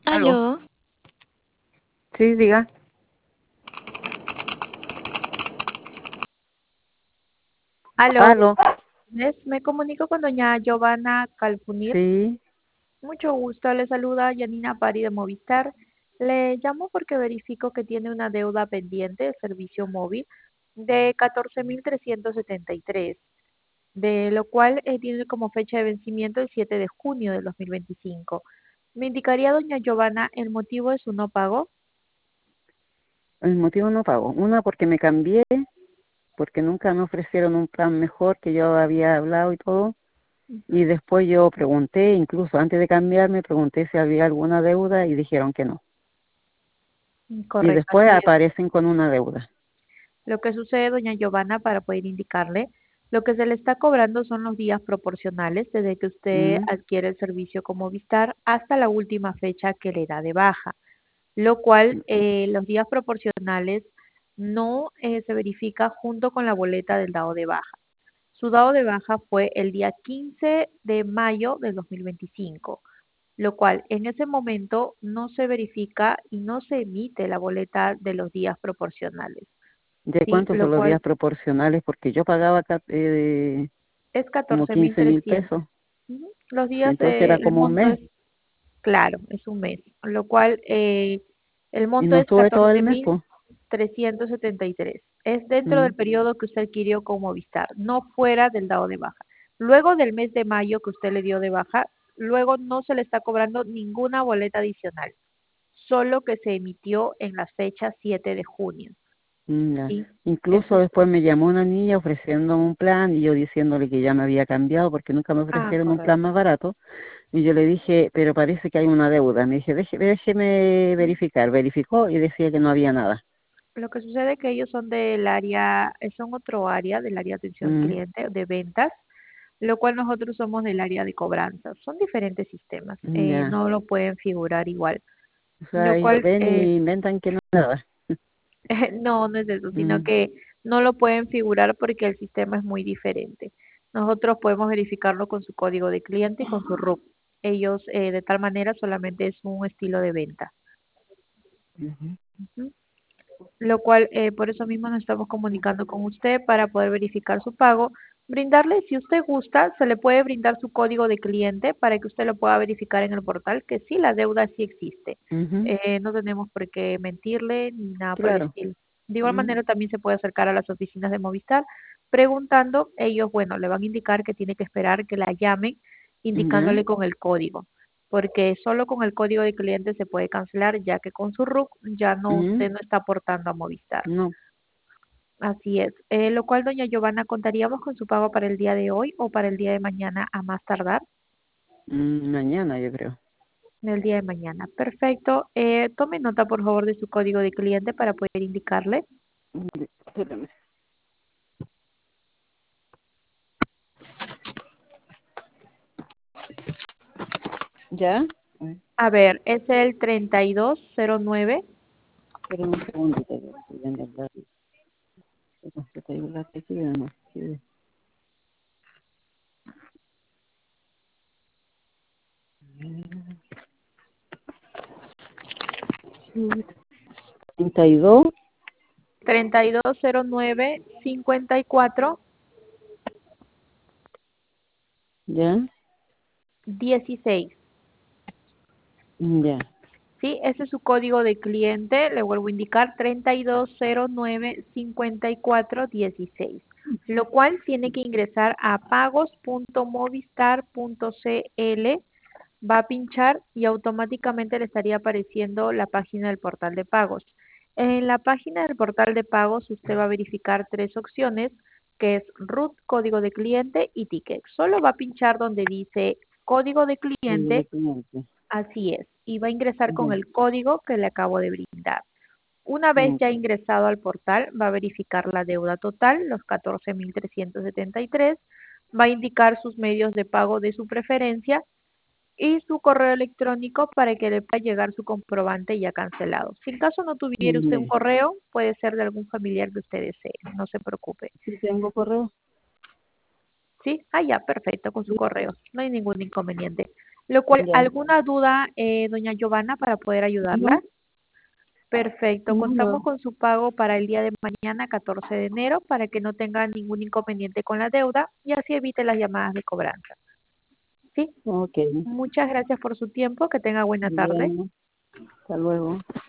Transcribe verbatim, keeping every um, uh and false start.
Aló. Aló, Sí, diga. Aló, Aló. les- me comunico con doña Giovanna Calfunir. Sí. Mucho gusto, le saluda Yanina Pari de Movistar. Le llamo porque verifico que tiene una deuda pendiente de servicio móvil de catorce mil trescientos setenta y tres, de lo cual eh, tiene como fecha de vencimiento el siete de junio de dos mil veinticinco. ¿Me indicaría, doña Giovanna, el motivo de su no pago? El motivo no pago. Una, porque me cambié, porque nunca me ofrecieron un plan mejor que yo había hablado y todo. Ujú. Y después yo pregunté, incluso antes de cambiarme, pregunté si había alguna deuda y dijeron que no. Y Correcto, después así es. aparecen con una deuda. Lo que sucede, doña Giovanna, para poder indicarle, lo que se le está cobrando son los días proporcionales desde que usted Mm, adquiere el servicio como Vistar hasta la última fecha que le da de baja, lo cual eh, los días proporcionales no eh, se verifica junto con la boleta del dado de baja. Su dado de baja fue el día quince de mayo del dos mil veinticinco, lo cual en ese momento no se verifica y no se emite la boleta de los días proporcionales. ¿De Sí, cuántos lo son los cual días proporcionales? Porque yo pagaba ca- eh, es como catorce mil quince mil trescientos. pesos. Ujú. Los días, Entonces eh, era el como un monto mes. es, claro, es un mes, lo cual eh, el Y monto no es estuve todo el catorce mes, mil pues. trescientos setenta y tres. Es dentro Mm, del periodo que usted adquirió con Movistar, no fuera del dado de baja. Luego del mes de mayo que usted le dio de baja, luego no se le está cobrando ninguna boleta adicional, solo que se emitió en la fecha siete de junio. mm, ya. ¿Sí? Eso Incluso es. después me llamó una niña ofreciéndome un plan y yo diciéndole que ya me había cambiado porque nunca me Ah, ofrecieron un plan correcto. más barato. Y yo le dije, pero parece que hay una deuda. Me dije, "Deje- déjeme verificar". Verificó y decía que no había nada. Lo que sucede es que ellos son del área, eh, son otro área del área de atención al Mm, cliente, de ventas, lo cual nosotros somos del área de cobranzas. Son diferentes sistemas, eh, ya. no lo pueden figurar igual. O sea, Lo ellos cual, ven eh, y inventan que no hay nada. no, no es eso, sino Mm, que no lo pueden figurar porque el sistema es muy diferente. Nosotros podemos verificarlo con su código de cliente y con su R U C. Ellos, eh, de tal manera, solamente es un estilo de venta. ujú, Ujú. Lo cual eh, por eso mismo nos estamos comunicando con usted para poder verificar su pago, brindarle, si usted gusta, se le puede brindar su código de cliente para que usted lo pueda verificar en el portal, que sí, la deuda sí existe. ujú, Eh, no tenemos por qué mentirle ni nada por el claro. estilo. De igual Mm, manera, también se puede acercar a las oficinas de Movistar preguntando, ellos, bueno, le van a indicar que tiene que esperar que la llamen ya. indicándole con el código, porque solo con el código de cliente se puede cancelar, ya que con su R U C ya no, Mm, usted no está aportando a Movistar. no. Así es. Eh, lo cual, doña Giovanna, ¿contaríamos con su pago para el día de hoy o para el día de mañana a más tardar? Mm, mañana, yo creo. El día de mañana. Perfecto. Eh, tome nota, por favor, de su código de cliente para poder indicarle. Mm, espérame. ¿Ya? A ver, A ver, es el treinta y dos cero nueve. espérame un segundito. Yo estoy viendo el lápiz. Entonces te digo el lápiz y yo no escribe. treinta y dos. treinta y dos cero nueve cincuenta y cuatro ¿Ya? dieciséis. Ya. Sí, ese es su código de cliente. Le vuelvo a indicar treinta y dos cero nueve cincuenta y cuatro dieciséis, lo cual tiene que ingresar a pagos punto movistar punto cl. Va a pinchar y automáticamente le estaría apareciendo la página del portal de pagos. En la página del portal de pagos usted va a verificar tres opciones, que es R U T, código de cliente y ticket. Solo va a pinchar donde dice código de Código de cliente. cliente. Así es, y va a ingresar con Ya. el código que le acabo de brindar. Una vez ya Ok. ingresado al portal, va a verificar la deuda total, los catorce mil trescientos setenta y tres, va a indicar sus medios de pago de su preferencia y su correo electrónico para que le pueda llegar su comprobante ya cancelado. Si en caso no tuviera usted un Ya. correo, puede ser de algún familiar que usted desee, no se preocupe. ¿Sí tengo correo? ¿Sí? Ah, ya, perfecto, con su Sí. correo, no hay ningún inconveniente. Lo cual, Ya. ¿alguna duda, eh, doña Giovanna, para poder ayudarla? No, Perfecto, no, contamos no. con su pago para el día de mañana, catorce de enero, para que no tenga ningún inconveniente con la deuda y así evite las llamadas de cobranza. ¿Sí? Ok. Muchas gracias por su tiempo, que tenga buena tarde. Bien. Hasta luego.